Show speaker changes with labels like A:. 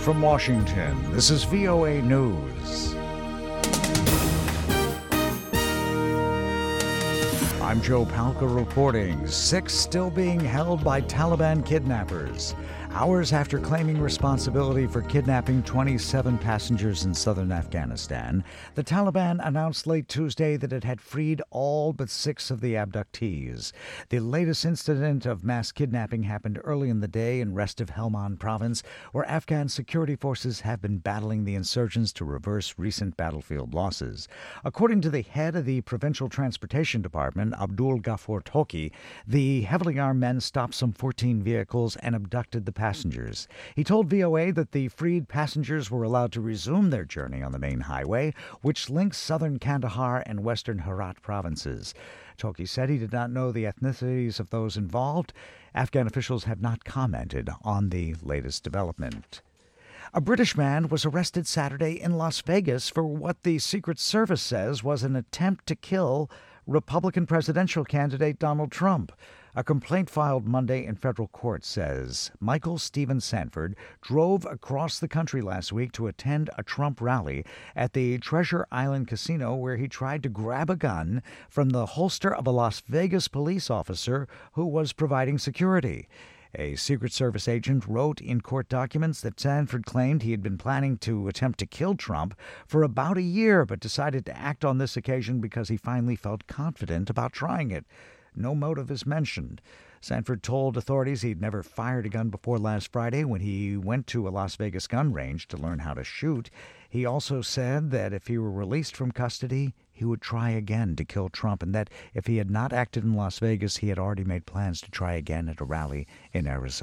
A: From Washington, this is VOA News. I'm Joe Palca reporting. 6 still being held by Taliban kidnappers. Hours after claiming responsibility for kidnapping 27 passengers in southern Afghanistan, the Taliban announced late Tuesday that it had freed all but 6 of the abductees. The latest incident of mass kidnapping happened early in the day in rest of Helmand province, where Afghan security forces have been battling the insurgents to reverse recent battlefield losses. According to the head of the Provincial Transportation Department, Abdul Ghaffur Toki, the heavily armed men stopped some 14 vehicles and abducted the passengers. He told VOA that the freed passengers were allowed to resume their journey on the main highway, which links southern Kandahar and western Herat provinces. Toki said he did not know the ethnicities of those involved. Afghan officials have not commented on the latest development. A British man was arrested Saturday in Las Vegas for what the Secret Service says was an attempt to kill Republican presidential candidate Donald Trump. A complaint filed Monday in federal court says Michael Stephen Sanford drove across the country last week to attend a Trump rally at the Treasure Island Casino, where he tried to grab a gun from the holster of a Las Vegas police officer who was providing security. A Secret Service agent wrote in court documents that Sanford claimed he had been planning to attempt to kill Trump for about a year, but decided to act on this occasion because he finally felt confident about trying it. No motive is mentioned. Sanford told authorities he'd never fired a gun before last Friday when he went to a Las Vegas gun range to learn how to shoot. He also said that if he were released from custody, he would try again to kill Trump, and that if he had not acted in Las Vegas, he had already made plans to try again at a rally in Arizona.